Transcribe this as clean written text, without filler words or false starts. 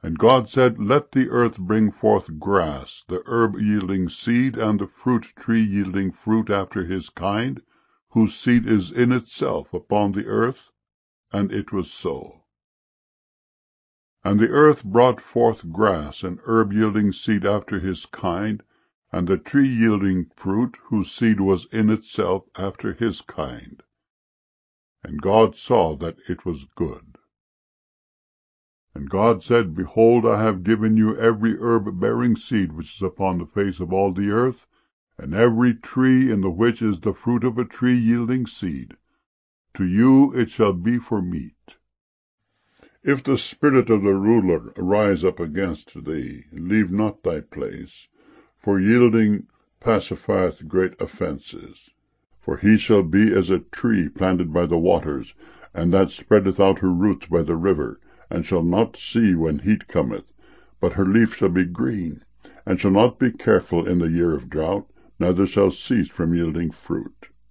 And God said, Let the earth bring forth grass, the herb yielding seed, and the fruit tree yielding fruit after his kind, whose seed is in itself upon the earth. And it was so. And the earth brought forth grass, and herb yielding seed after his kind, and the tree yielding fruit, whose seed was in itself after his kind. And God saw that it was good. And God said, Behold, I have given you every herb-bearing seed which is upon the face of all the earth, and every tree in the which is the fruit of a tree yielding seed. To you it shall be for meat. If the spirit of the ruler arise up against thee, leave not thy place, for yielding pacifieth great offences. For he shall be as a tree planted by the waters, and that spreadeth out her roots by the river, and shall not see when heat cometh, but her leaf shall be green, and shall not be careful in the year of drought, neither shall cease from yielding fruit.